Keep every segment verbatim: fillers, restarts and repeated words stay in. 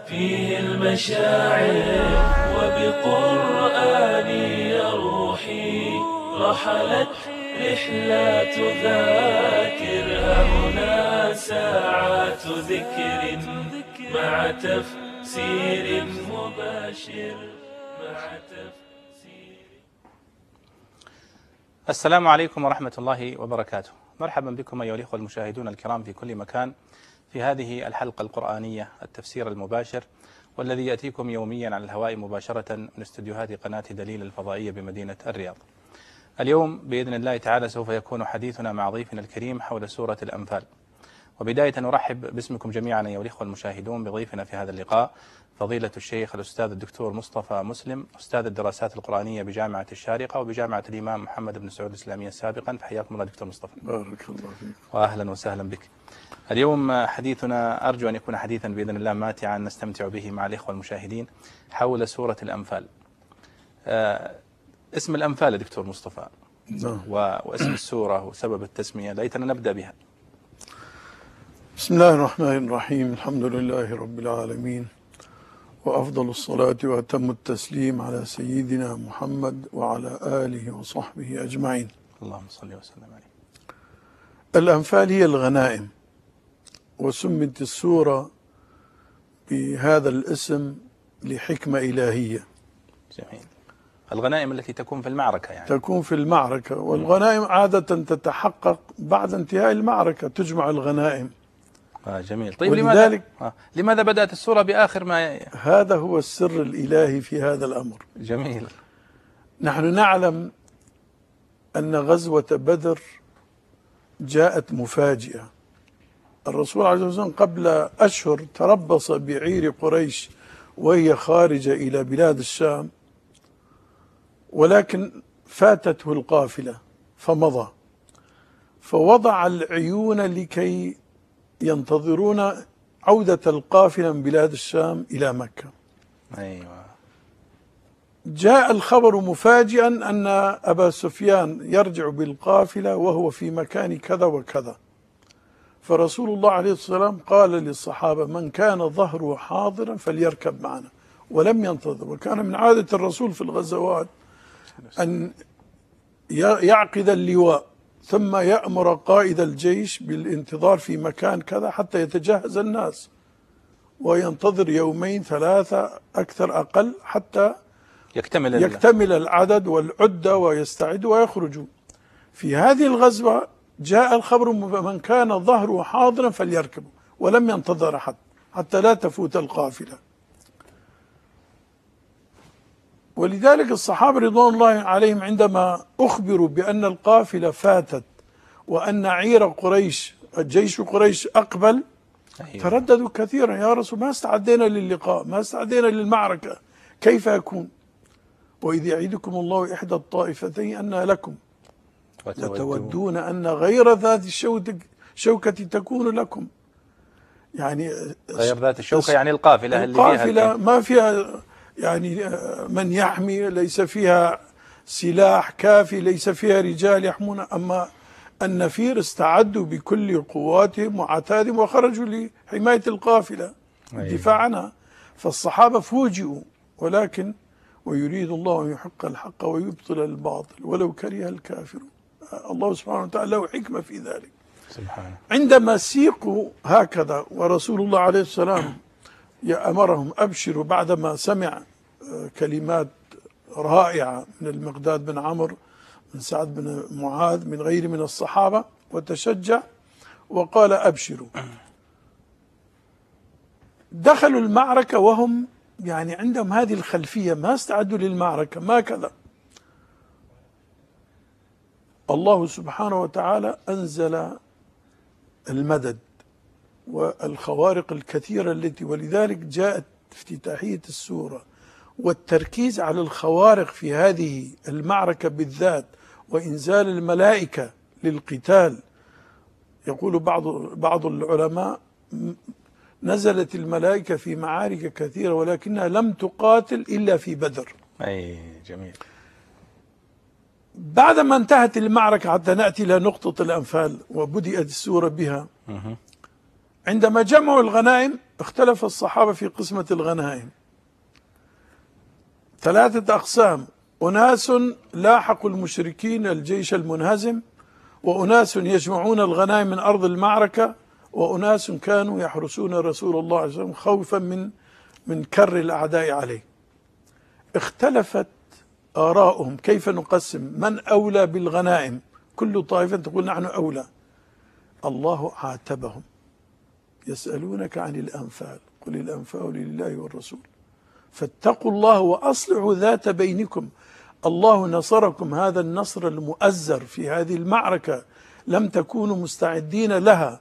فيه المشاعر وبقرآني روحي رحلت رحلات ذاكر. هنا ساعات ذكر مع تفسير مباشر مع تفسير. السلام عليكم ورحمة الله وبركاته. مرحبا بكم أيها الأخوة المشاهدون الكرام في كل مكان في هذه الحلقة القرآنية التفسير المباشر، والذي يأتيكم يوميا على الهواء مباشرة من استديوهات قناة دليل الفضائية بمدينة الرياض. اليوم بإذن الله تعالى سوف يكون حديثنا مع ضيفنا الكريم حول سورة الأنفال. وبداية نرحب باسمكم جميعا أيها الأخوة المشاهدون بضيفنا في هذا اللقاء فضيلة الشيخ الأستاذ الدكتور مصطفى مسلم، أستاذ الدراسات القرآنية بجامعة الشارقة وبجامعة الإمام محمد بن سعود الإسلامية سابقا. فحياكم الله دكتور مصطفى. بارك الله فيك. وأهلا وسهلا بك. اليوم حديثنا أرجو أن يكون حديثا بإذن الله ماتعا نستمتع به مع الإخوة المشاهدين حول سورة الأنفال. آه اسم الأنفال يا دكتور مصطفى نعم. واسم السورة وسبب التسمية، ليتنا نبدأ بها. بسم الله الرحمن الرحيم. الحمد لله رب العالمين، وأفضل الصلاة وأتم التسليم على سيدنا محمد وعلى آله وصحبه أجمعين. اللهم صل وسلم عليه. الأنفال هي الغنائم، وسمت السورة بهذا الاسم لحكمة إلهية. جميل. الغنائم التي تكون في المعركة يعني. تكون في المعركة، والغنائم عادة تتحقق بعد انتهاء المعركة، تجمع الغنائم. آه جميل. طيب ولذلك لماذا, آه لماذا بدأت السورة بآخر ما ي... هذا هو السر الإلهي في هذا الأمر. جميل. نحن نعلم أن غزوة بدر جاءت مفاجئة. الرسول عليه الصلاة والسلام قبل أشهر تربص بعير قريش وهي خارجة إلى بلاد الشام، ولكن فاتته القافلة فمضى، فوضع العيون لكي ينتظرون عودة القافلة من بلاد الشام إلى مكة. أيوة. جاء الخبر مفاجئا أن أبا سفيان يرجع بالقافلة وهو في مكان كذا وكذا. فرسول الله عليه الصلاة والسلام قال للصحابة: من كان ظهره حاضرا فليركب معنا، ولم ينتظر. وكان من عادة الرسول في الغزوات أن يعقد اللواء ثم يأمر قائد الجيش بالانتظار في مكان كذا حتى يتجهز الناس، وينتظر يومين ثلاثة أكثر أقل حتى يكتمل, يكتمل العدد والعدة ويستعد ويخرجوا. في هذه الغزوة جاء الخبر: من كان ظهره حاضرا فليركب، ولم ينتظر أحد حتى لا تفوت القافلة. ولذلك الصحابة رضوان الله عليهم عندما أخبروا بأن القافلة فاتت وأن عير قريش جيش قريش أقبل، أيوة. ترددوا كثيرا: يا رسول، ما استعدينا للقاء، ما استعدينا للمعركة، كيف يكون؟ وإذ يعيدكم الله إحدى الطائفتين أنها لكم وتودون أن غير ذات الشوكة تكون لكم. يعني غير ذات الشوكة يعني القافلة, القافلة اللي فيها ما فيها يعني من يحمي، ليس فيها سلاح كافي، ليس فيها رجال يحمون. أما النفير استعدوا بكل قواتهم وعتادهم وخرجوا لحماية القافلة الدفاع عنها. فالصحابة فوجئوا، ولكن ويريد الله أن يحق الحق ويبطل الباطل ولو كره الكافرون. الله سبحانه وتعالى له حكمة في ذلك سبحانه. عندما سيقوا هكذا ورسول الله عليه السلام أمرهم: أبشروا، بعدما سمع كلمات رائعة من المقداد بن عمرو، من سعد بن معاذ، من غير من الصحابة، وتشجع وقال: أبشروا. دخلوا المعركة وهم يعني عندهم هذه الخلفية، ما استعدوا للمعركة، ما كذا. الله سبحانه وتعالى أنزل المدد والخوارق الكثيرة التي، ولذلك جاءت افتتاحية السورة والتركيز على الخوارق في هذه المعركة بالذات، وإنزال الملائكة للقتال. يقول بعض بعض العلماء: نزلت الملائكة في معارك كثيرة ولكنها لم تقاتل إلا في بدر. أي جميل. بعدما انتهت المعركة، حتى نأتي إلى نقطة الأنفال وبدأت السورة بها، عندما جمعوا الغنائم اختلف الصحابة في قسمة الغنائم، ثلاثة أقسام: أناس لاحقوا المشركين الجيش المنهزم، وأناس يجمعون الغنائم من أرض المعركة، وأناس كانوا يحرسون رسول الله صلى الله عليه وسلم خوفا من من كر الأعداء عليه. اختلفت آراؤهم كيف نقسم، من أولى بالغنائم، كل طائفة تقول نحن أولى. الله عاتبهم: يسألونك عن الأنفال قل الأنفال لله والرسول فاتقوا الله وأصلحوا ذات بينكم. الله نصركم هذا النصر المؤزر في هذه المعركة، لم تكونوا مستعدين لها،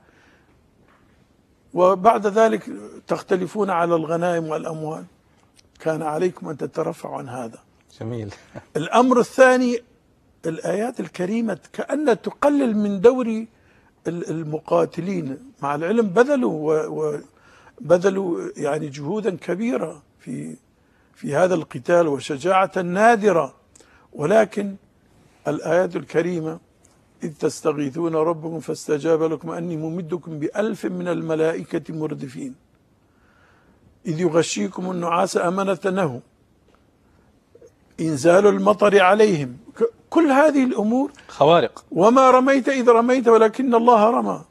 وبعد ذلك تختلفون على الغنائم والأموال، كان عليكم أن تترفعوا عن هذا. جميل. الأمر الثاني: الآيات الكريمة كأنها تقلل من دور المقاتلين، مع العلم بذلوا وبذلوا يعني جهودا كبيرة في في هذا القتال وشجاعة نادرة، ولكن الآيات الكريمة: إذ تستغيثون ربكم فاستجاب لكم أني ممدكم بألف من الملائكة مردفين، إذ يغشيكم النعاس أمنة له، إنزال المطر عليهم، كل هذه الأمور خوارق. وما رميت إذ رميت ولكن الله رمى.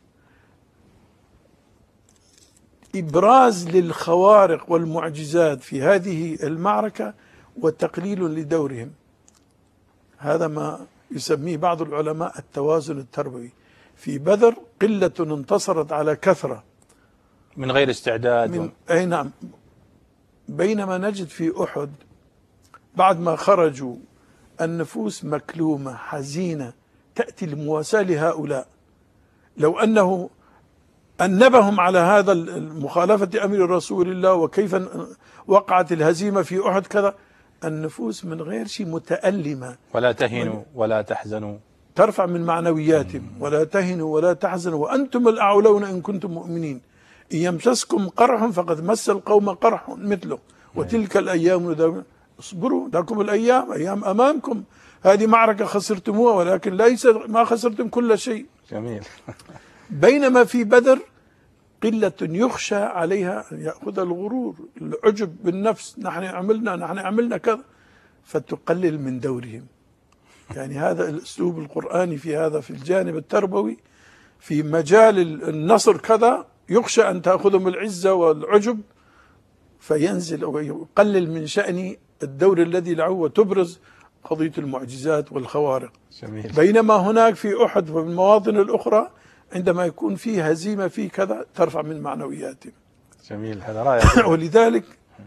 إبراز للخوارق والمعجزات في هذه المعركة وتقليل لدورهم، هذا ما يسميه بعض العلماء التوازن التربوي. في بدر قلة انتصرت على كثرة من غير استعداد من و... أي نعم. بينما نجد في أحد بعد ما خرجوا النفوس مكلومة حزينة، تأتي المواساة لهؤلاء. لو أنه أنبهم على هذا المخالفة أمر رسول الله وكيف وقعت الهزيمة في أحد كذا، النفوس من غير شيء متألمة. ولا تهنوا ولا تحزنوا، ترفع من معنوياتهم: ولا تهنوا ولا تحزنوا وأنتم الأعلون إن كنتم مؤمنين، إن يمسسكم قرح فقد مس القوم قرح مثله وتلك الأيام نداولها. اصبروا لكم الأيام، أيام أمامكم، هذه معركة خسرتموها ولكن ليس ما خسرتم كل شيء. جميل. بينما في بدر قلة يخشى عليها أن يأخذ الغرور، العجب بالنفس، نحن عملنا نحن عملنا كذا، فتقلل من دورهم. يعني هذا الأسلوب القرآني في هذا، في الجانب التربوي، في مجال النصر كذا يخشى أن تأخذهم العزة والعجب فينزل أو يقلل من شأن الدور الذي له وتبرز قضية المعجزات والخوارق. جميل. بينما هناك في أحد وفي المواطن الأخرى عندما يكون فيه هزيمة في كذا ترفع من معنوياتهم. جميل، هذا رائع. ولذلك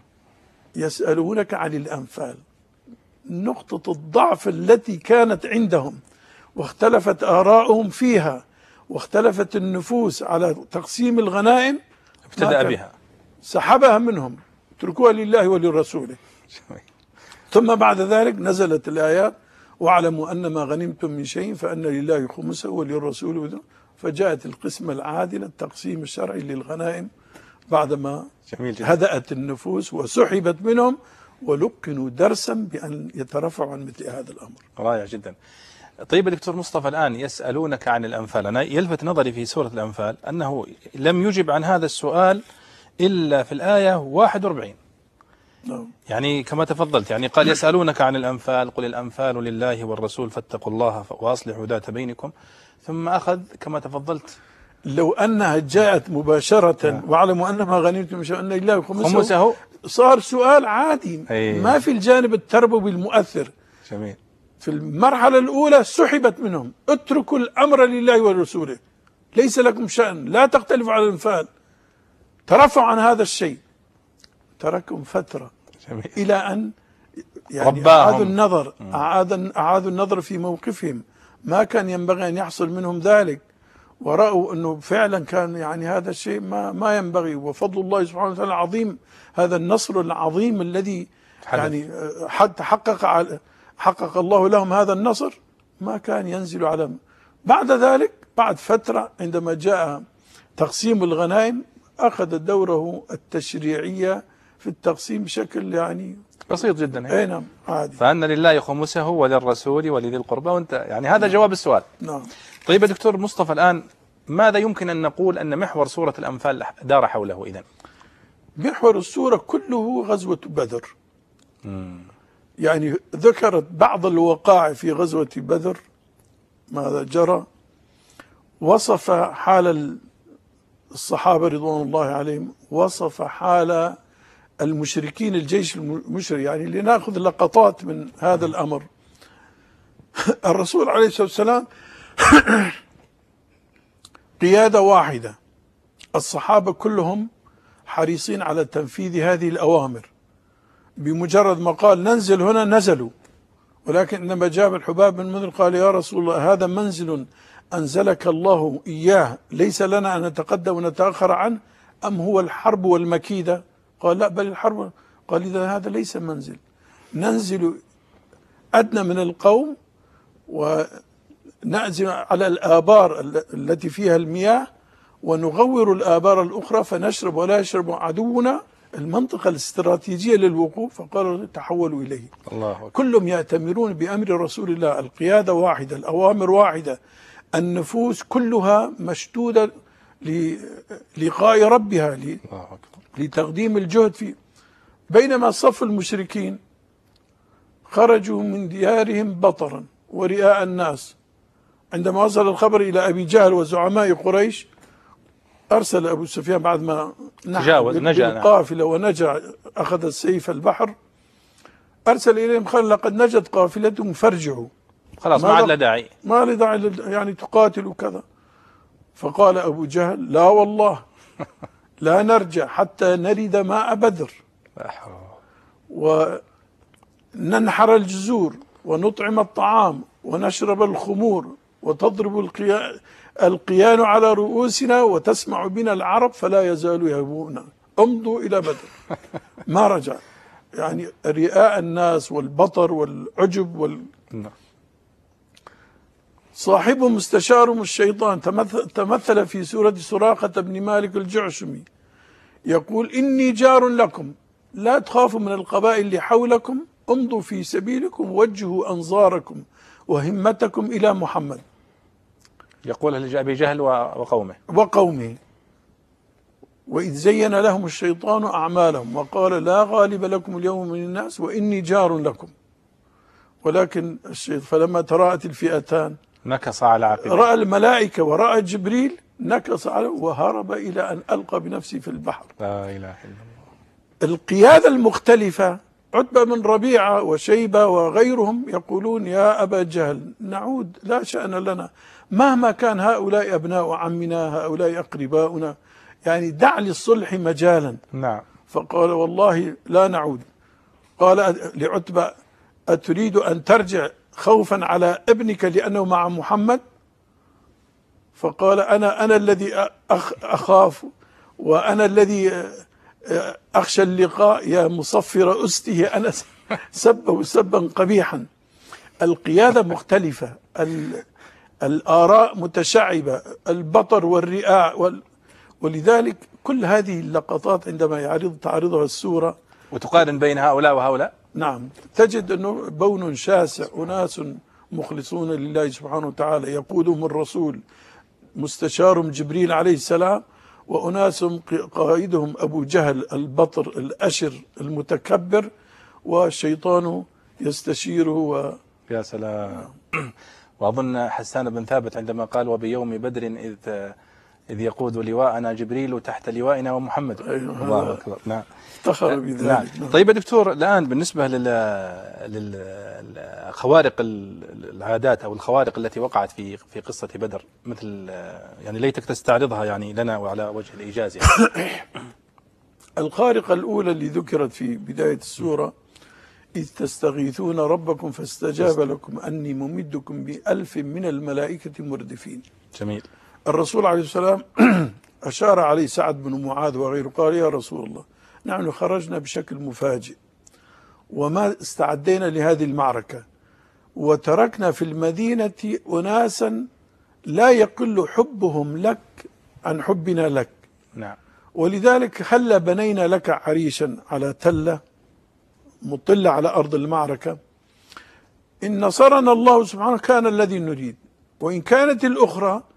يسألونك عن الأنفال، نقطة الضعف التي كانت عندهم واختلفت آراؤهم فيها واختلفت النفوس على تقسيم الغنائم، ابتدأ بها، سحبها منهم، اتركوها لله ولرسوله. جميل. ثم بعد ذلك نزلت الآيات: واعلموا أن ما غنمتم من شيء فأن لله خمسه وللرسول، فجاءت القسمة العادلة، التقسيم الشرعي للغنائم بعدما جميل جدا. هدأت النفوس وسحبت منهم ولقنوا درسا بأن يترفعوا عن مثل هذا الأمر. رائع جدا. طيب دكتور مصطفى، الآن يسألونك عن الأنفال، أنا يلفت نظري في سورة الأنفال أنه لم يجب عن هذا السؤال إلا في الآية واحد وأربعين. نعم. يعني كما تفضلت، يعني قال يسألونك عن الأنفال قل الأنفال لله والرسول فاتقوا الله وأصلحوا ذات بينكم، ثم أخذ كما تفضلت. لو أنها جاءت مباشرة واعلموا أن ما غنمتم من شيء أن لله خمسه, خمسه صار سؤال عادي. أيه. ما في الجانب التربوي المؤثر. جميل. في المرحلة الأولى سحبت منهم: اتركوا الأمر لله ورسوله، ليس لكم شأن، لا تختلفوا على الأنفال، ترفعوا عن هذا الشيء. تركهم فترة. جميل. إلى أن يعني رباهم. أعادوا النظر أعاد أعادوا النظر في موقفهم، ما كان ينبغي أن يحصل منهم ذلك، ورأوا أنه فعلا كان يعني هذا الشيء ما ما ينبغي. وفضل الله سبحانه وتعالى عظيم، هذا النصر العظيم الذي يعني حتى حقق على حقق الله لهم هذا النصر، ما كان ينزل على. بعد ذلك بعد فترة عندما جاء تقسيم الغنائم أخذ دوره التشريعية في التقسيم بشكل يعني بسيط جدا. اي نعم عادي. فأن لله خمسه وللرسول ولذي القربى، وانت يعني هذا جواب السؤال. نعم. طيب يا دكتور مصطفى، الآن ماذا يمكن أن نقول أن محور سورة الأنفال دار حوله إذن؟ محور السورة كله غزوة بدر. يعني ذكرت بعض الوقائع في غزوة بدر ماذا جرى، وصف حال الصحابة رضوان الله عليهم، وصف حال المشركين الجيش المشرك، يعني لنأخذ لقطات من هذا الأمر. الرسول عليه الصلاة والسلام قيادة واحدة، الصحابة كلهم حريصين على تنفيذ هذه الأوامر، بمجرد ما قال ننزل هنا نزلوا. ولكن لما جاب الحباب بن منذر قال يا رسول الله هذا منزل أنزلك الله إياه، ليس لنا أن نتقدم ونتأخر عنه، أم هو الحرب والمكيدة؟ قال لا بل الحرب. قال إذا هذا ليس منزل، ننزل أدنى من القوم ونأزم على الآبار التي فيها المياه ونغور الآبار الأخرى فنشرب ولا يشرب عدونا، المنطقة الاستراتيجية للوقوف. فقالوا تحولوا إليه. الله أكبر. كلهم يأتمرون بأمر رسول الله، القيادة واحدة، الأوامر واحدة، النفوس كلها مشدودة للقاء ربها، لتقديم الجهد فيه. بينما صف المشركين خرجوا من ديارهم بطرا ورئاء الناس. عندما وصل الخبر إلى أبي جهل وزعماء قريش، أرسل أبو سفيان بعد ما تجاوز نجا القافلة ونجا أخذ السيف البحر، أرسل إليهم قال لقد نجت قافلتهم فارجعوا، خلاص ما عاد له داعي، ما له داعي يعني تقاتلوا كذا. فقال أبو جهل لا والله لا نرجع حتى نرد ماء بدر وننحر الجزور ونطعم الطعام ونشرب الخمور وتضرب القيان القيان على رؤوسنا وتسمع بنا العرب فلا يزالوا يهبون، امضوا إلى بدر. ما رجع، يعني رئاء الناس والبطر والعجب وال... صاحبهم استشارهم الشيطان، تمثل, تمثل في سورة سراقة بن مالك الجعشمي، يقول إني جار لكم لا تخافوا من القبائل اللي حولكم، امضوا في سبيلكم وجهوا أنظاركم وهمتكم إلى محمد. يقولها لأبي جهل وقومه وقومه وإذ زين لهم الشيطان أعمالهم وقال لا غالب لكم اليوم من الناس وإني جار لكم. ولكن الشيطان فلما تراءت الفئتان نكص على عقبيه، رأى الملائكة ورأى جبريل نكص على وهرب إلى أن ألقى بنفسه في البحر. لا إله إلا الله. القيادة المختلفة، عتبة بن ربيعة وشيبة وغيرهم يقولون يا أبا جهل نعود لا شأن لنا، مهما كان هؤلاء أبناء عمنا هؤلاء أقرباؤنا، يعني دع للصلح مجالا. نعم. فقال والله لا نعود. قال لعتبة أتريد أن ترجع خوفا على ابنك لأنه مع محمد؟ فقال أنا أنا الذي أخاف وأنا الذي أخشى اللقاء يا مصفر أسته، أنا سبه سبا قبيحا. القيادة مختلفة، الآراء متشعبة، البطر والرئاء وال... ولذلك كل هذه اللقطات عندما يعرض تعرضها السورة وتقارن بين هؤلاء وهؤلاء، نعم تجد أنه بون شاسع، أناس مخلصون لله سبحانه وتعالى يقودهم الرسول مستشارهم جبريل عليه السلام، وأناس قائدهم أبو جهل البطر الأشر المتكبر، والشيطان يستشيره و... يا سلام. وأظن حسان بن ثابت عندما قال وبيوم بدر إذ إذ يقود لواءنا جبريل تحت لوائنا ومحمد. أيوة. الله أكبر. نعم. افتخر بذلك. نعم. طيب يا دكتور، الآن بالنسبة لل للخوارق العادات أو الخوارق التي وقعت في في قصة بدر، مثل يعني ليتك تستعرضها يعني لنا وعلى وجه الإيجاز يعني. الخارقة الأولى اللي ذكرت في بداية السورة إذ تستغيثون ربكم فاستجاب لكم أني ممدكم بألف من الملائكة مردفين. جميل. الرسول عليه السلام أشار عليه سعد بن معاذ وغيره، قال يا رسول الله نحن خرجنا بشكل مفاجئ وما استعدينا لهذه المعركة، وتركنا في المدينة أناسا لا يقل حبهم لك عن حبنا لك. نعم. ولذلك هل بنينا لك عريشا على تلة مطلة على أرض المعركة، إن نصرنا الله سبحانه كان الذي نريد، وإن كانت الأخرى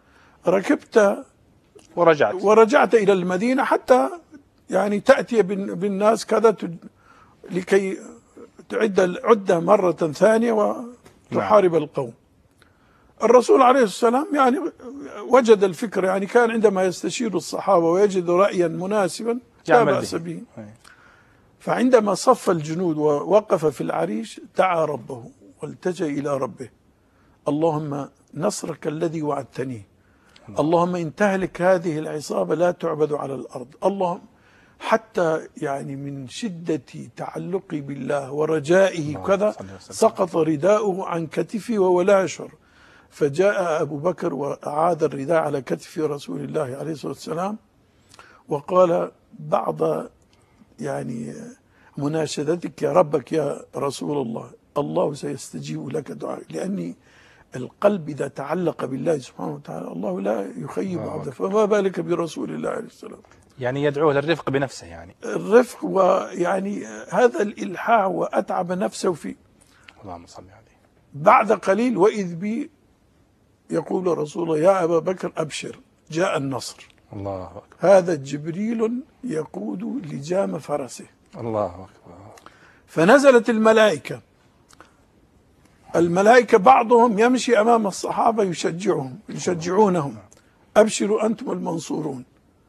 ركبت ورجعت ورجعت إلى المدينة حتى يعني تأتي بالناس كذا لكي تعد العدة مرة ثانية وتحارب القوم. الرسول عليه السلام يعني وجد الفكرة، يعني كان عندما يستشير الصحابة ويجد رأيا مناسبا لا بأس به. فعندما صف الجنود ووقف في العريش دعا ربه والتجأ إلى ربه: اللهم نصرك الذي وعدتنيه، اللهم إن تهلك هذه العصابة لا تعبد على الأرض، اللهم، حتى يعني من شدة تعلقي بالله ورجائه كذا سقط رداؤه عن كتفه وهو لا يشعر. فجاء أبو بكر وأعاد الرداء على كتف رسول الله عليه الصلاة والسلام وقال بعض يعني مناشدتك يا ربك يا رسول الله، الله سيستجيب لك دعاء، لأني القلب إذا تعلق بالله سبحانه وتعالى الله لا يخيب عبده، فما بالك برسول الله عليه السلام. يعني يدعوه للرفق بنفسه، يعني الرفق، ويعني هذا الإلحاح وأتعب نفسه فيه. اللهم صل عليه. بعد قليل وإذ بي يقول رسول الله: يا أبا بكر أبشر، جاء النصر. الله أكبر. هذا جبريل يقود لجام فرسه. الله أكبر. فنزلت الملائكة، الملائكة بعضهم يمشي أمام الصحابة يشجعهم يشجعونهم: أبشروا أنتم المنصورون.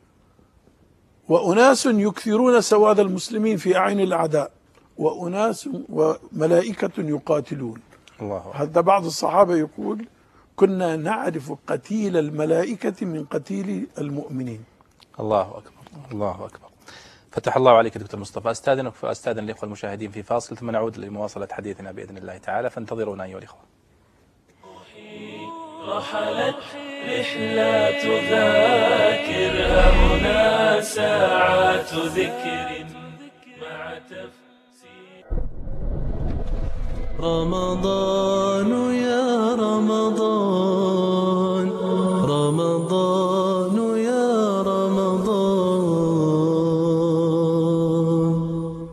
وأناس يكثرون سواد المسلمين في أعين الأعداء، وأناس وملائكة يقاتلون. الله أكبر. حتى بعض الصحابة يقول: كنا نعرف قتيل الملائكة من قتيل المؤمنين. الله أكبر. الله أكبر. فتح الله عليك دكتور مصطفى. أستاذنك فأستاذن الإخوة المشاهدين في فاصل ثم نعود لمواصلة حديثنا بإذن الله تعالى، فانتظرونا أيها الإخوة. رحلت رحلات ذاكر، هنا ساعات ذكر مع تفسير. رمضان يا رمضان، رمضان يا رمضان.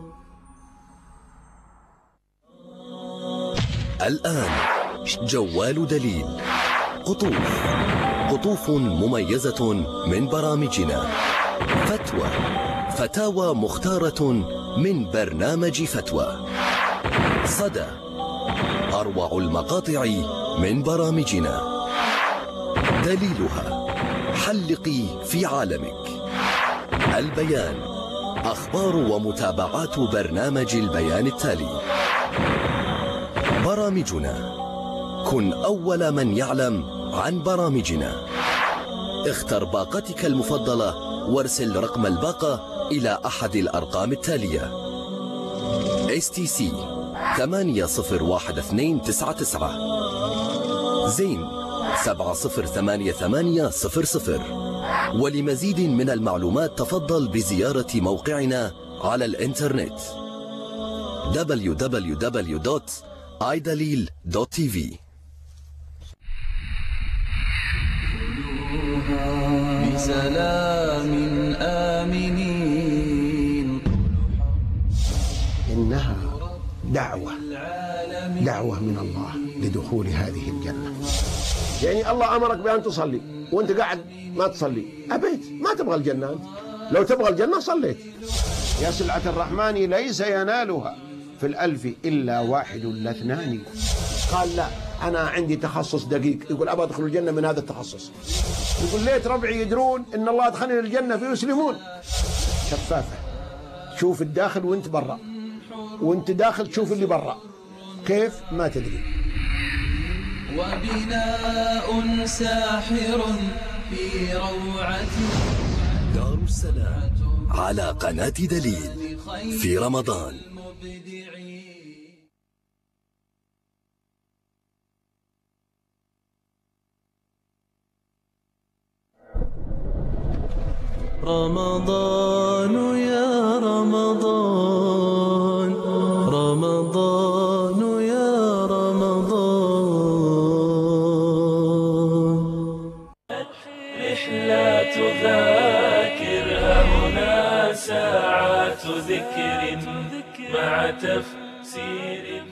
الآن جوال دليل، قطوف قطوف مميزة من برامجنا، فتوى فتاوى مختارة من برنامج فتوى، صدى أروع المقاطع من برامجنا، دليلها حلقي في عالمك، البيان أخبار ومتابعات برنامج البيان التالي، برامجنا كن أول من يعلم عن برامجنا، اختر باقتك المفضلة وارسل رقم الباقة إلى أحد الأرقام التالية: إس تي سي ثمانية صفر واحد اثنين تسعة تسعة، زين سبعة صفر ثمانية ثمانية صفر صفر. ولمزيد من المعلومات تفضل بزيارة موقعنا على الإنترنت دبليو دبليو دبليو دوت آي دليل دوت تي في. بسلام آمنين. إنها دعوة دعوة من الله لدخول هذه الجنة. يعني الله أمرك بأن تصلي وأنت قاعد ما تصلي، أبيت ما تبغى الجنة أنت. لو تبغى الجنة صليت. يا سلعة الرحمن ليس ينالها في الألف إلا واحد لاثنان. قال لا أنا عندي تخصص دقيق، يقول أبغى أدخل الجنة من هذا التخصص. يقول ليت ربعي يدرون إن الله أدخلني الجنة فيسلمون. شفافة، شوف الداخل وانت برا، وانت داخل تشوف اللي برا، كيف ما تدري. وبناء ساحر في روعة دار السلام على قناة دليل في رمضان. رمضان يا رمضان، رمضان يا رمضان. رحلات ذاكر، هنا ساعات ذكر مع تفسير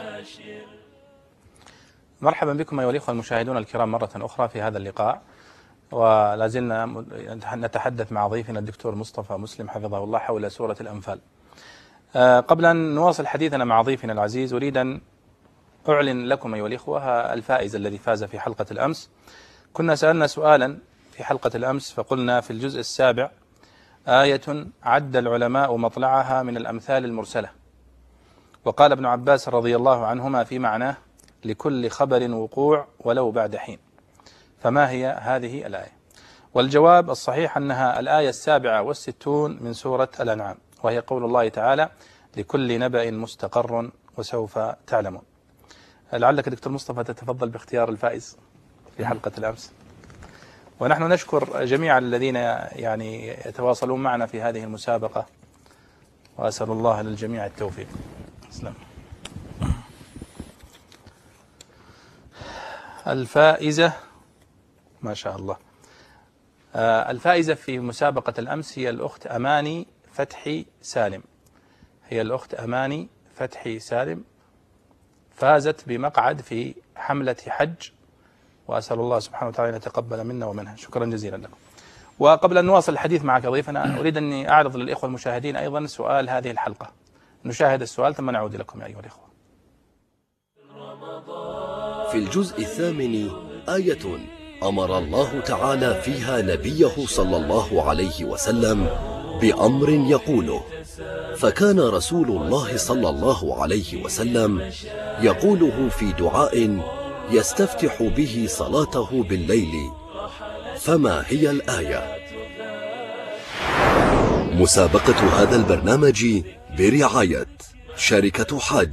مباشر. مرحبا بكم أيها الأخوة المشاهدون الكرام مرة أخرى في هذا اللقاء ولا زلنا نتحدث مع ضيفنا الدكتور مصطفى مسلم حفظه الله حول سورة الأنفال. قبل أن نواصل حديثنا مع ضيفنا العزيز أريد أن أعلن لكم أيها الإخوة الفائز الذي فاز في حلقة الأمس. كنا سألنا سؤالا في حلقة الأمس فقلنا في الجزء السابع: آية عد العلماء مطلعها من الأمثال المرسلة. وقال ابن عباس رضي الله عنهما في معناه: لكل خبر وقوع ولو بعد حين. فما هي هذه الآية؟ والجواب الصحيح أنها الآية السابعة والستون من سورة الأنعام، وهي قول الله تعالى: لكل نبأ مستقر وسوف تعلمون. لعلك دكتور مصطفى تتفضل باختيار الفائز في حلقة الأمس. ونحن نشكر جميع الذين يعني يتواصلون معنا في هذه المسابقة، وأسأل الله للجميع التوفيق. اسلام. الفائزة ما شاء الله، آه الفائزة في مسابقة الأمس هي الأخت أماني فتحي سالم. هي الأخت أماني فتحي سالم فازت بمقعد في حملة حج، وأسأل الله سبحانه وتعالى أن يتقبل منا ومنها. شكرا جزيلا لكم. وقبل أن نواصل الحديث معك ضيفنا، أريد أني أعرض للإخوة المشاهدين أيضا سؤال هذه الحلقة. نشاهد السؤال ثم نعود لكم يا أيها الإخوة. في الجزء الثامن آية أمر الله تعالى فيها نبيه صلى الله عليه وسلم بأمر يقوله، فكان رسول الله صلى الله عليه وسلم يقوله في دعاء يستفتح به صلاته بالليل. فما هي الآية؟ مسابقة هذا البرنامج برعاية شركة حج.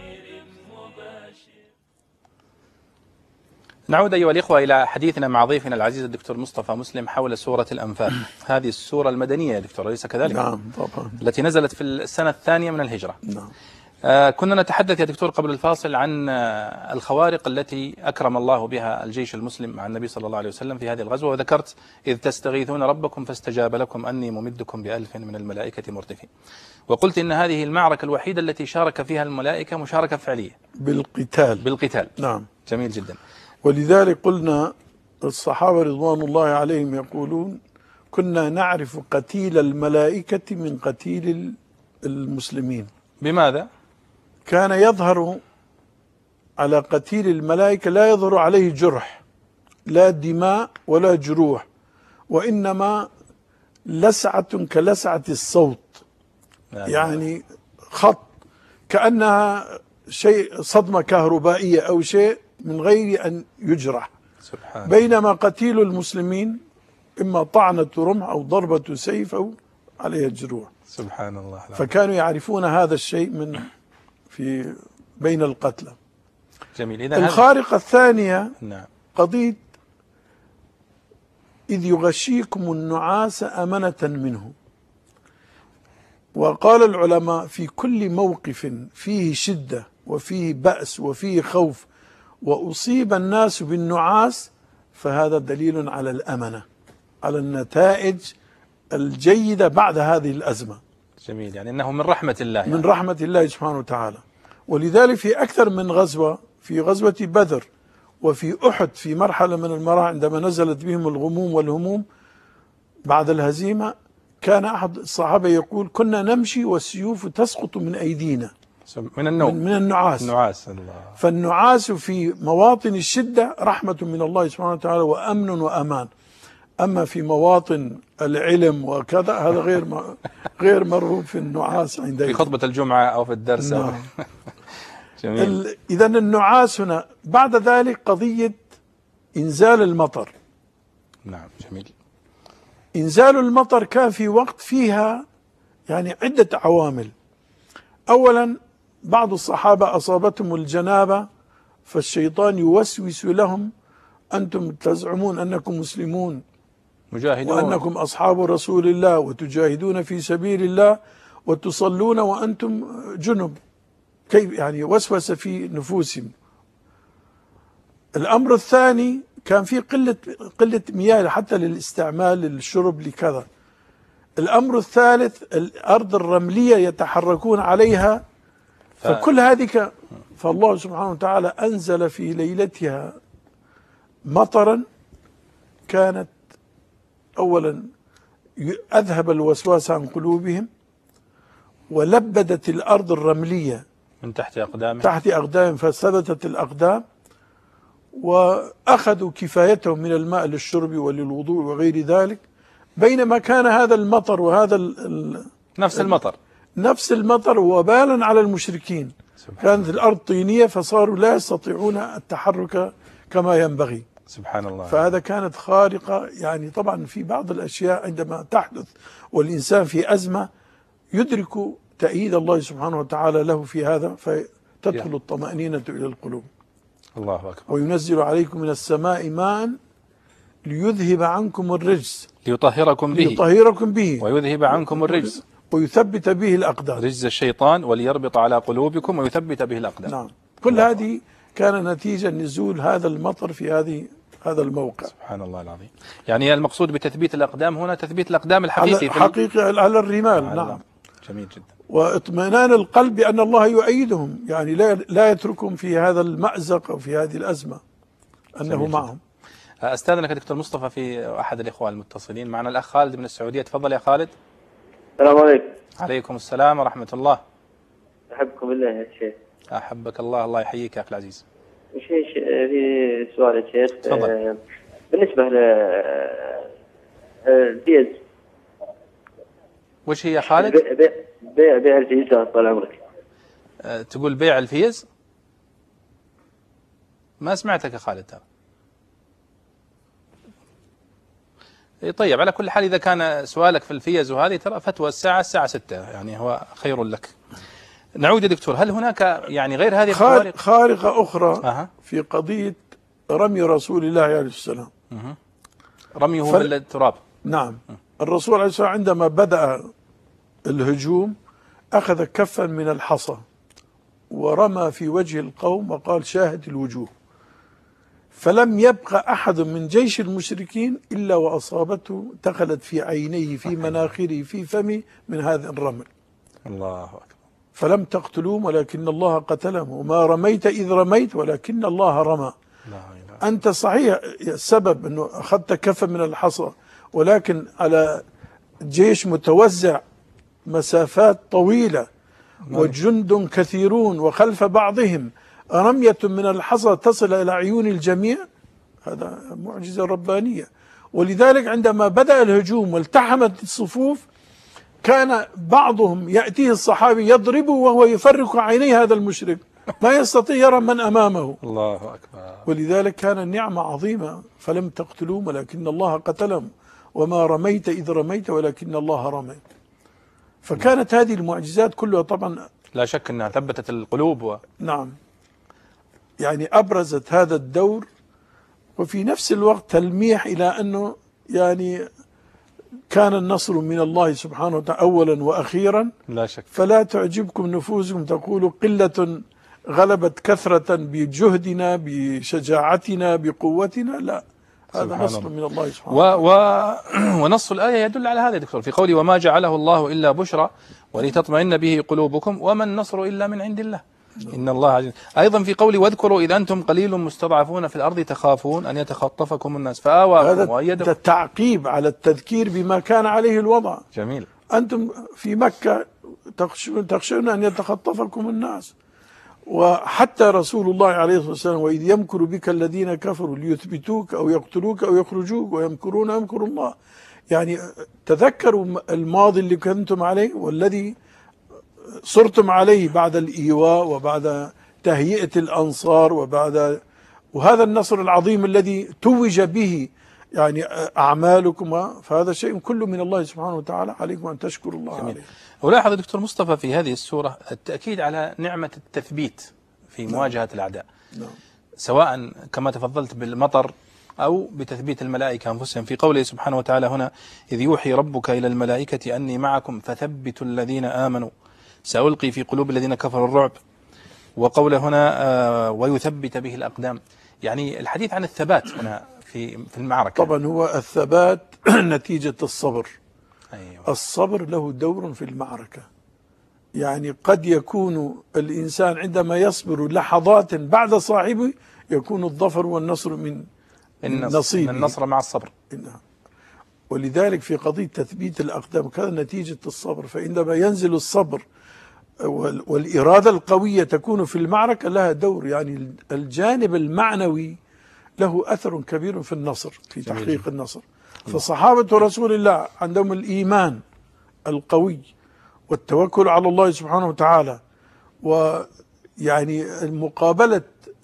نعود أيها الإخوة إلى حديثنا مع ضيفنا العزيز الدكتور مصطفى مسلم حول سورة الأنفال. هذه السورة المدنية يا دكتور، أليس كذلك؟ نعم طبعا. التي نزلت في السنة الثانية من الهجرة. نعم. آه كنا نتحدث يا دكتور قبل الفاصل عن آه الخوارق التي أكرم الله بها الجيش المسلم مع النبي صلى الله عليه وسلم في هذه الغزوة، وذكرت: إذ تستغيثون ربكم فاستجاب لكم أني ممدكم بألف من الملائكة مردفين. وقلت إن هذه المعركة الوحيدة التي شارك فيها الملائكة مشاركة فعلية بالقتال. بالقتال. نعم. جميل جدا. ولذلك قلنا الصحابة رضوان الله عليهم يقولون: كنا نعرف قتيل الملائكة من قتيل المسلمين. بماذا؟ كان يظهر على قتيل الملائكة لا يظهر عليه جرح، لا دماء ولا جروح، وإنما لسعة كلسعة الصوت، يعني خط كأنها شيء صدمة كهربائية أو شيء من غير أن يجرح. سبحان. بينما قتيل المسلمين إما طعنة رمح أو ضربة سيف أو عليها جروح. سبحان الله. فكانوا يعرفون هذا الشيء من في بين القتلى. جميل. إذا الخارقة الثانية نعم. قضية إذ يغشيكم النعاس أمنة منه. وقال العلماء: في كل موقف فيه شدة وفيه بأس وفيه خوف وأصيب الناس بالنعاس فهذا دليل على الأمنة، على النتائج الجيدة بعد هذه الأزمة. جميل. يعني إنه من رحمة الله، يعني. من رحمة الله سبحانه وتعالى. ولذلك في أكثر من غزوة، في غزوة بدر وفي أحد في مرحلة من المراحل عندما نزلت بهم الغموم والهموم بعد الهزيمة، كان أحد الصحابة يقول: كنا نمشي والسيوف تسقط من أيدينا من النوم، من, من النعاس. النعاس. الله. فالنعاس في مواطن الشدة رحمة من الله سبحانه وتعالى وأمن وأمان. أما في مواطن العلم وكذا هذا غير غير مرغوب في النعاس عندنا في خطبة الجمعة أو في الدرس. نعم. جميل. إذا النعاس هنا. بعد ذلك قضية إنزال المطر. نعم. جميل. إنزال المطر كان في وقت فيها يعني عدة عوامل. أولا بعض الصحابة أصابتهم الجنابة فالشيطان يوسوس لهم: أنتم تزعمون أنكم مسلمون مجاهدون وأنكم أصحاب رسول الله وتجاهدون في سبيل الله وتصلون وأنتم جنب. كيف يعني؟ وسوس في نفوسهم. الأمر الثاني كان في قلة قلة مياه حتى للاستعمال للشرب لكذا. الأمر الثالث الأرض الرملية يتحركون عليها. ف... فكل هذه فالله سبحانه وتعالى أنزل في ليلتها مطرا كانت أولا أذهب الوسواس عن قلوبهم، ولبدت الأرض الرملية من تحت أقدامهم تحت أقدامهم فثبتت الأقدام، وأخذوا كفايتهم من الماء للشرب وللوضوء وغير ذلك، بينما كان هذا المطر وهذا ال نفس المطر نفس المطر وبالا على المشركين. كانت الأرض طينية فصاروا لا يستطيعون التحرك كما ينبغي. سبحان الله. فهذا كانت خارقة. يعني طبعا في بعض الأشياء عندما تحدث والإنسان في أزمة يدرك تأييد الله سبحانه وتعالى له في هذا، فتدخل الطمأنينة إلى القلوب. الله أكبر. وينزل عليكم من السماء ماء ليذهب عنكم الرجس ليطهركم به ليطهركم به ويذهب عنكم الرجس ويثبت به الأقدام، رجز الشيطان وليربط على قلوبكم ويثبت به الأقدام. نعم. كل هذه كان نتيجة نزول هذا المطر في هذه هذا الموقع. سبحان الله العظيم. يعني المقصود بتثبيت الأقدام هنا تثبيت الأقدام الحقيقي على حقيقي على الرمال. على نعم. جميل جدا. واطمئنان القلب بأن الله يؤيدهم، يعني لا لا يتركهم في هذا المأزق أو في هذه الأزمة، أنه معهم. أستاذنك دكتور مصطفى في أحد الإخوة المتصلين معنا، الأخ خالد من السعودية. تفضل يا خالد. السلام عليكم. عليكم السلام ورحمة الله. أحبكم بالله يا شيخ. أحبك الله. الله يحييك يا أخي العزيز. شيخ في سؤال يا شيخ. تفضل. آه بالنسبة ل الفيز. وش هي يا خالد؟ بيع بيع بيع الفيز طال عمرك. أه تقول بيع الفيز؟ ما سمعتك يا خالد. طيب على كل حال إذا كان سؤالك في الفيز وهذه ترى فتوى الساعة الساعة ستة، يعني هو خير لك. نعود يا دكتور، هل هناك يعني غير هذه الخوارق خارقة أخرى أه. في قضية رمي رسول الله عليه السلام؟ أه. رميه ف... بالتراب. نعم. الرسول عليه السلام عندما بدأ الهجوم أخذ كفا من الحصى ورمى في وجه القوم وقال شاهد الوجوه، فلم يبقى أحد من جيش المشركين إلا وأصابته دخلت في عينيه في مناخره في فمه من هذا الرمل. الله أكبر. فلم تقتلوهم ولكن الله قتلهم، وما رميت إذ رميت ولكن الله رمى. لا إله. أنت صحيح السبب أنه أخذت كفا من الحصى، ولكن على جيش متوزع مسافات طويلة وجند كثيرون وخلف بعضهم، رمية من الحصى تصل إلى عيون الجميع، هذا معجزة ربانية. ولذلك عندما بدأ الهجوم والتحمت الصفوف كان بعضهم يأتيه الصحابي يضربه وهو يفرق عيني هذا المشرك، ما يستطيع يرى من أمامه. الله أكبر. ولذلك كان النعمة عظيمة. فلم تقتلوهم ولكن الله قتلهم، وما رميت إذ رميت ولكن الله رمى. فكانت هذه المعجزات كلها طبعا لا شك أنها ثبتت القلوب و... نعم، يعني أبرزت هذا الدور، وفي نفس الوقت تلميح إلى أنه يعني كان النصر من الله سبحانه وتعالى أولا وأخيرا. لا شك. فلا تعجبكم نفوسكم تقولوا قلة غلبت كثرة بجهدنا بشجاعتنا بقوتنا، لا، هذا نصر من الله سبحانه و... و... ونص الآية يدل على هذا يا دكتور في قوله وما جعله الله إلا بشرى ولتطمئن به قلوبكم وما النصر إلا من عند الله إن الله عزيز. أيضا في قوله واذكروا إذ أنتم قليل مستضعفون في الأرض تخافون أن يتخطفكم الناس فآواكم وأيدكم. هذا التعقيب على التذكير بما كان عليه الوضع. جميل. أنتم في مكة تخشون أن يتخطفكم الناس، وحتى رسول الله عليه الصلاة والسلام وإذ يمكر بك الذين كفروا ليثبتوك أو يقتلوك أو يخرجوك ويمكرون يمكر الله. يعني تذكروا الماضي اللي كنتم عليه والذي صرتم عليه بعد الإيواء وبعد تهيئة الأنصار وبعد وهذا النصر العظيم الذي توج به يعني أعمالكم، فهذا شيء كله من الله سبحانه وتعالى، عليكم أن تشكروا الله عليه. ولاحظ دكتور مصطفى في هذه السورة التأكيد على نعمة التثبيت في مواجهة نعم. الأعداء نعم. سواء كما تفضلت بالمطر أو بتثبيت الملائكة أنفسهم في قوله سبحانه وتعالى هنا إذ يوحي ربك إلى الملائكة أني معكم فثبتوا الذين آمنوا سألقي في قلوب الذين كفروا الرعب، وقوله هنا آه ويثبت به الأقدام. يعني الحديث عن الثبات هنا في في المعركة. طبعا هو الثبات نتيجة الصبر. أيوة. الصبر له دور في المعركة. يعني قد يكون الإنسان عندما يصبر لحظات بعد صاحبه يكون الظفر والنصر من النصر, نصيبه. النصر مع الصبر. ولذلك في قضية تثبيت الأقدام كان نتيجة الصبر، فعندما ينزل الصبر والإرادة القوية تكون في المعركة لها دور، يعني الجانب المعنوي له أثر كبير في النصر، في تحقيق النصر. فصحابة رسول الله عندهم الإيمان القوي والتوكل على الله سبحانه وتعالى، ويعني المقابلة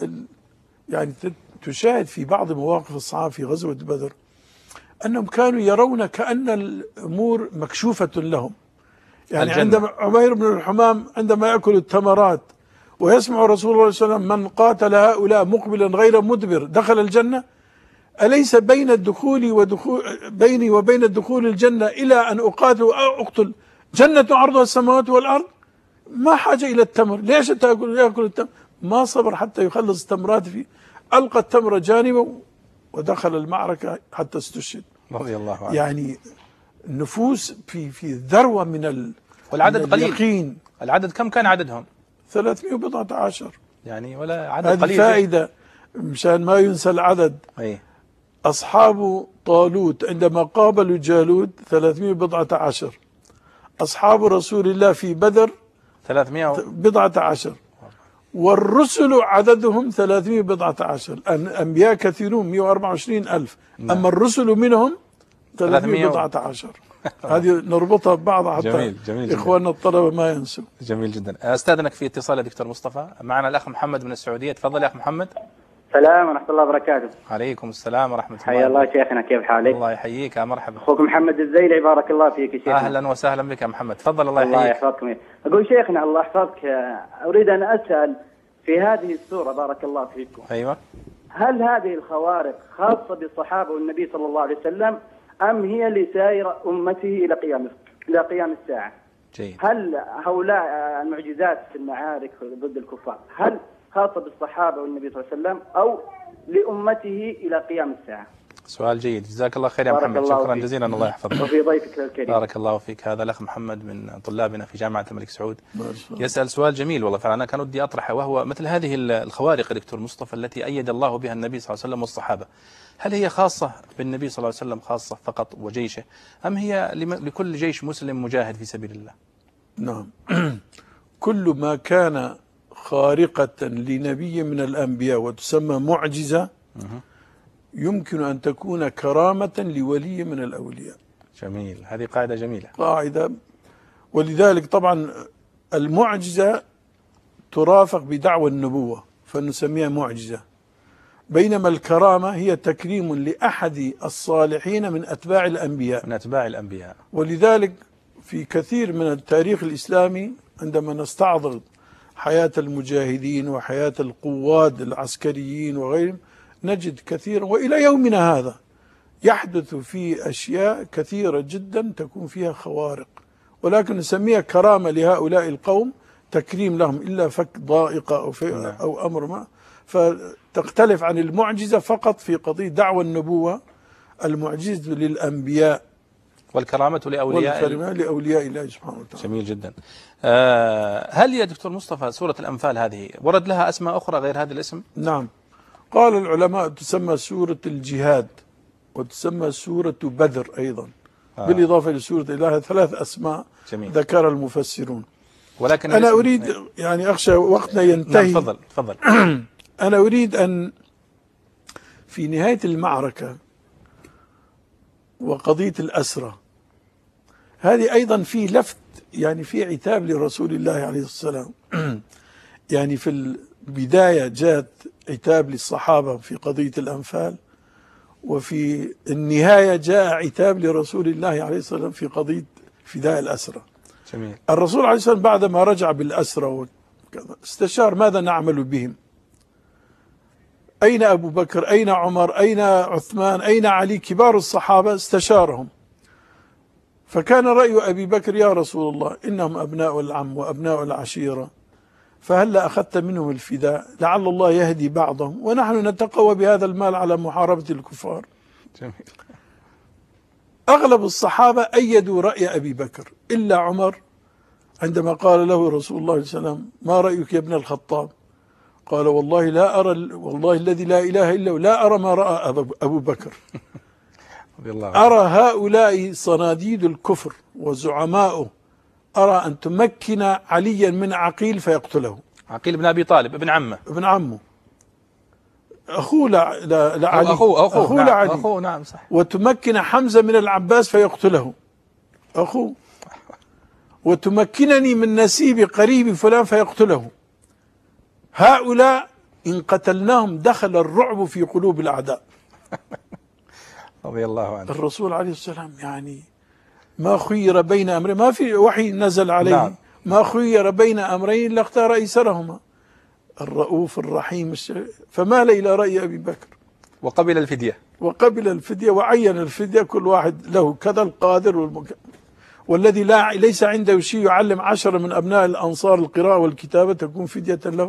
يعني تشاهد في بعض مواقف الصحابة في غزوة بدر أنهم كانوا يرون كأن الأمور مكشوفة لهم. يعني الجنة. عندما عمير بن الحمام عندما يأكل التمرات ويسمع رسول الله صلى الله عليه وسلم من قاتل هؤلاء مقبلا غير مدبر دخل الجنة، أليس بين الدخول ودخول بيني وبين الدخول الجنة إلى أن أقاتل أو أقتل جنة عرضها السماوات والأرض؟ ما حاجة إلى التمر، ليش تأكل يأكل التمر؟ ما صبر حتى يخلص التمرات فيه، ألقى التمر جانبه ودخل المعركة حتى استشهد رضي الله عنه. يعني النفوس في في ذروة من ال والعدد قليل. اليقين. العدد كم كان عددهم؟ ثلاثمائة وبضعة عشر، يعني ولا عدد هذه قليل. فائدة مشان ما ينسى العدد. أي. أصحاب طالوت عندما قابلوا جالوت ثلاثمائة وبضعة عشر، أصحاب رسول الله في بدر ثلاثمائة بضعة عشر، والرسل عددهم ثلاثمائة بضعة عشر. الأنبياء كثيرون مئة وأربعة وعشرين ألف، أما الرسل منهم ثلاثمائة بضعة عشر. هذه نربطها ببعضها حتى جميل. جميل إخواننا الطلبة ما ينسوا. جميل جدا. أستاذنك في اتصال دكتور مصطفى، معنا الأخ محمد من السعودية. تفضل يا أخ محمد. السلام ورحمة الله وبركاته. عليكم السلام ورحمة الله. حيا الله شيخنا، كيف حالك؟ الله يحييك، مرحبا. أخوك محمد الزيلي، بارك الله فيك يا شيخنا. أهلا وسهلا بك يا محمد، تفضل. الله يحييك. الله يحفظكم. أقول شيخنا الله يحفظك، أريد أن أسأل في هذه السورة بارك الله فيكم. أيوة. هل هذه الخوارق خاصة بالصحابة والنبي صلى الله عليه وسلم أم هي لسائر أمته إلى قيام إلى قيام الساعة؟ جيد. هل هؤلاء المعجزات في المعارك ضد الكفار هل خاصة بالصحابة والنبي صلى الله عليه وسلم أو لأمته إلى قيام الساعة؟ سؤال جيد، جزاك الله خير يا محمد، شكرا جزيلا، الله يحفظك. وفي ضيفك الكريم. بارك الله فيك. هذا الأخ محمد من طلابنا في جامعة الملك سعود يسأل سؤال جميل والله، فأنا كان ودي أطرحه، وهو مثل هذه الخوارق دكتور مصطفى التي أيد الله بها النبي صلى الله عليه وسلم والصحابة، هل هي خاصة بالنبي صلى الله عليه وسلم خاصة فقط وجيشه، أم هي لكل جيش مسلم مجاهد في سبيل الله؟ نعم. كل ما كان خارقة لنبي من الأنبياء وتسمى معجزة يمكن أن تكون كرامة لولي من الأولياء. جميل، هذه قاعدة جميلة. قاعدة. ولذلك طبعا المعجزة ترافق بدعوى النبوة فنسميها معجزة، بينما الكرامة هي تكريم لأحد الصالحين من أتباع الأنبياء. من أتباع الأنبياء. ولذلك في كثير من التاريخ الإسلامي عندما نستعرض حياة المجاهدين وحياة القواد العسكريين وغيرهم نجد كثيرا، وإلى يومنا هذا يحدث في أشياء كثيرة جدا تكون فيها خوارق، ولكن نسميها كرامة لهؤلاء القوم، تكريم لهم، إلا فك ضائقة أو, أو أمر ما، فتختلف عن المعجزة فقط في قضية دعوة النبوة. المعجزة للأنبياء والكرامة لأولياء والكرامة لأولياء الله سبحانه وتعالى. جميل جدا. آه هل يا دكتور مصطفى سورة الأنفال هذه ورد لها أسماء أخرى غير هذا الاسم؟ نعم، قال العلماء تسمى سورة الجهاد وتسمى سورة بدر أيضا، آه. بالإضافة لسورة لها ثلاث أسماء جميل. ذكر المفسرون. ولكن أنا أريد يعني أخشى وقتنا ينتهي. نعم تفضل تفضل. أنا أريد أن في نهاية المعركة وقضية الأسرة هذه أيضا في لفت، يعني في عتاب لرسول الله عليه السلام. يعني في البداية جاءت عتاب للصحابة في قضية الأنفال، وفي النهاية جاء عتاب لرسول الله عليه السلام في قضية فداء الأسرة. جميل. الرسول عليه السلام بعدما رجع بالأسرة وكذا استشار ماذا نعمل بهم، أين أبو بكر، أين عمر، أين عثمان، أين علي، كبار الصحابة استشارهم، فكان رأي أبي بكر يا رسول الله إنهم أبناء العم وأبناء العشيرة، فهل أخذت منهم الفداء لعل الله يهدي بعضهم ونحن نتقوى بهذا المال على محاربة الكفار. جميل. أغلب الصحابة أيدوا رأي أبي بكر إلا عمر، عندما قال له رسول الله صلى الله عليه وسلم ما رأيك يا ابن الخطاب، قال والله لا أرى، والله الذي لا إله إلا هو لا أرى ما رأى أبو بكر. رضي الله عنه. أرى هؤلاء صناديد الكفر وزعماؤه، أرى أن تمكن عليا من عقيل فيقتله. عقيل بن أبي طالب ابن عمه، ابن عمه، أخوه لعلي، أخوه أخوه, أخوه نعم لعلي، أخوه نعم صح. وتمكن حمزة من العباس فيقتله أخوه، وتمكنني من نسيب قريب فلان فيقتله. هؤلاء إن قتلناهم دخل الرعب في قلوب الأعداء. رضي الله عنه. الرسول عليه السلام يعني ما خير بين أمرين، ما في وحي نزل عليه، نعم. ما خير بين أمرين لاختار أيسرهما، الرؤوف الرحيم. فمال إلى رأي أبي بكر وقبل الفدية، وقبل الفدية وعين الفدية، كل واحد له كذا، القادر والمك... والذي لا ليس عنده شيء يعلم عشرة من أبناء الأنصار القراءة والكتابة تكون فدية له.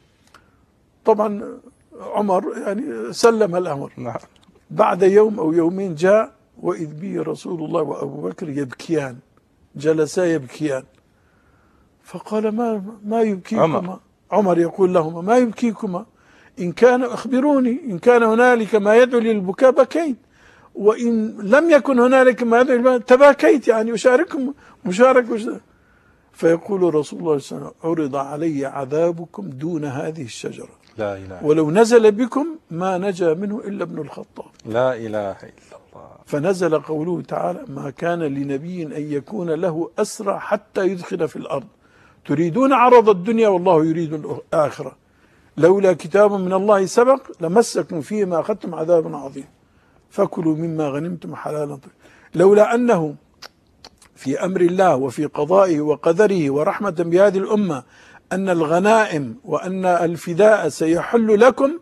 طبعا عمر يعني سلم الأمر. نعم. بعد يوم أو يومين جاء وإذ به رسول الله وأبو بكر يبكيان، جلسا يبكيان، فقال ما ما يبكيكما؟ عمر, عمر يقول لهما ما يبكيكما؟ إن كان أخبروني، إن كان هنالك ما يدعو للبكاء بكيت، وإن لم يكن هنالك ما يدعو للبكاء تباكيت، يعني أشارككم مشاركة. فيقول رسول الله صلى الله عليه وسلم عرض علي عذابكم دون هذه الشجرة، لا إله، ولو نزل بكم ما نجا منه إلا ابن الخطاب. لا إله إلا الله. فنزل قوله تعالى ما كان لنبي أن يكون له أسرى حتى يدخل في الأرض تريدون عرض الدنيا والله يريد الآخرة لولا كتاب من الله سبق لمسكم فيما أخذتم عذاب عظيم فكلوا مما غنمتم حلالا طيبا. لولا أنه في أمر الله وفي قضائه وقدره ورحمة بهذه الأمة أن الغنائم وأن الفداء سيحل لكم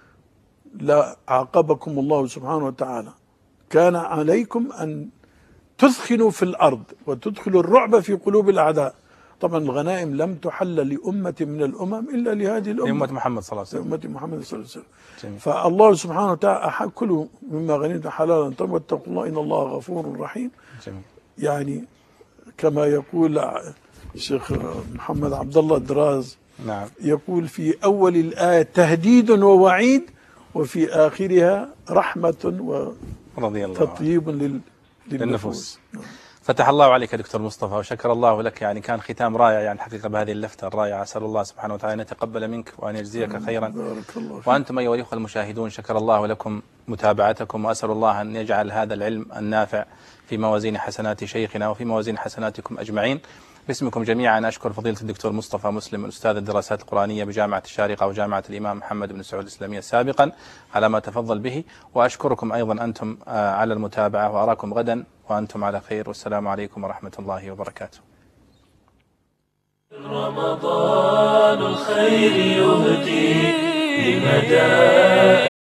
لعاقبكم الله سبحانه وتعالى. كان عليكم أن تثخنوا في الأرض وتدخلوا الرعب في قلوب الأعداء. طبعا الغنائم لم تحل لأمة من الأمم إلا لهذه الأمة، لأمة محمد صلى الله عليه وسلم، لأمة محمد صلى الله عليه وسلم. جميل. فالله سبحانه وتعالى أحق كلوا مما غنمتم حلالا طيبا واتقوا الله إن الله غفور رحيم. جميل. يعني كما يقول الشيخ محمد عبد الله الدراز، نعم، يقول في أول الآية تهديد ووعيد وفي آخرها رحمة وتطيب لل... للنفوس. فتح الله عليك يا دكتور مصطفى وشكر الله لك، يعني كان ختام رائع يعني حقيقة بهذه اللفتة الرائعة. أسأل الله سبحانه وتعالى أن يتقبل منك وأن يجزيك خيرا. بارك الله فيك. وأنتم أيها الأخوة المشاهدون شكر الله لكم متابعتكم، وأسأل الله أن يجعل هذا العلم النافع في موازين حسنات شيخنا وفي موازين حسناتكم أجمعين. باسمكم جميعا أشكر فضيلة الدكتور مصطفى مسلم أستاذ الدراسات القرآنية بجامعة الشارقة وجامعة الإمام محمد بن سعود الإسلامية سابقا على ما تفضل به، وأشكركم أيضا أنتم على المتابعة، وأراكم غدا وأنتم على خير، والسلام عليكم ورحمة الله وبركاته. رمضان الخير يهدي لمدى